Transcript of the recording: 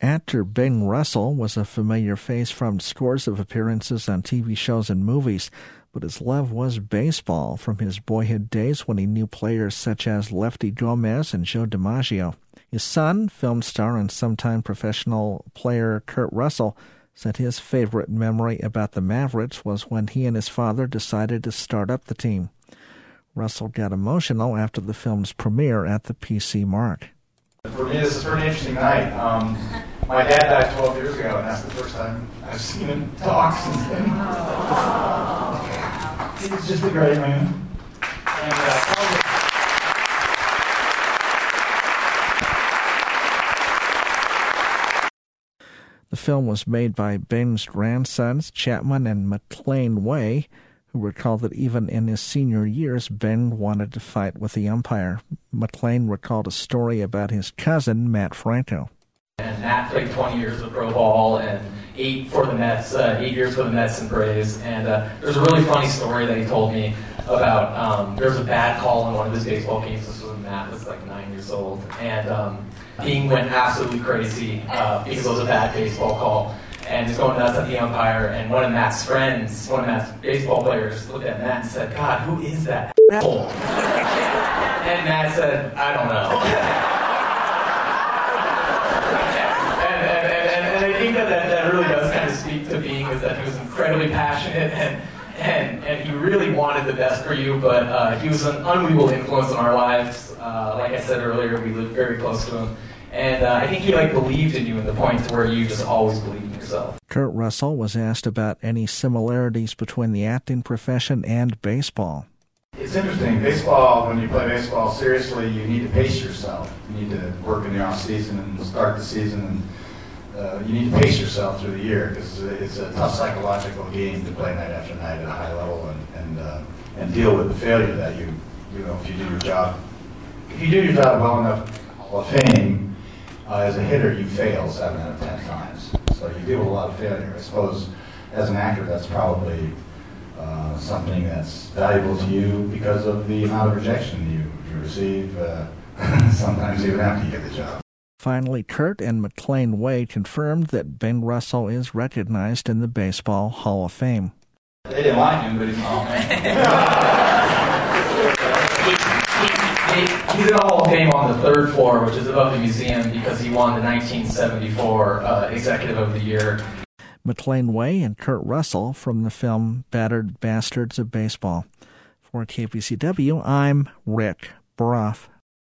Actor Bing Russell was a familiar face from scores of appearances on TV shows and movies, but his love was baseball from his boyhood days when he knew players such as Lefty Gomez and Joe DiMaggio. His son, film star and sometime professional player Kurt Russell, said his favorite memory about the Mavericks was when he and his father decided to start up the team. Russell got emotional after the film's premiere at the PC Mark. For me, this is a pretty interesting night. My dad died 12 years ago, and that's the first time I've seen him talk since then. He's just a great man. The film was made by Bing's grandsons, Chapman and McLean Way, who recalled that even in his senior years, Bing wanted to fight with the umpire. McLean recalled a story about his cousin, Matt Franco. And Matt played 20 years of pro ball and 8 for the Mets, 8 years for the Mets and Braves. And there's a really funny story that he told me about, there was a bad call in one of his baseball games. This was when Matt was like 9 years old. And Bing went absolutely crazy because it was a bad baseball call. And he's going nuts at the umpire, and one of Matt's friends, one of Matt's baseball players, looked at Matt and said, "God, who is that asshole?" And Matt said, "I don't know." and I think that really does kind of speak to Bing, is that he was incredibly passionate and he really wanted the best for you, but he was an unbelievable influence on our lives. Like I said earlier, we lived very close to him. And I think he believed in you in the point to where you just always believed in yourself. Kurt Russell was asked about any similarities between the acting profession and baseball. It's interesting. Baseball, when you play baseball seriously, you need to pace yourself. You need to work in the off season and start the season, and you need to pace yourself through the year because it's a tough psychological game to play night after night at a high level and deal with the failure that you know if you do your job. If you do your job well enough, Hall of Fame. As a hitter, you fail 7 out of 10 times. So you deal with a lot of failure. I suppose as an actor, that's probably something that's valuable to you because of the amount of rejection you receive, sometimes even after you get the job. Finally, Kurt and McLean Way confirmed that Bing Russell is recognized in the Baseball Hall of Fame. They didn't like him, but he's Hall of Fame. He's in the Hall of Fame on the 3rd floor, which is above the museum, because he won the 1974 Executive of the Year. McLean Way and Kurt Russell from the film Battered Bastards of Baseball. For KPCW, I'm Rick Broff.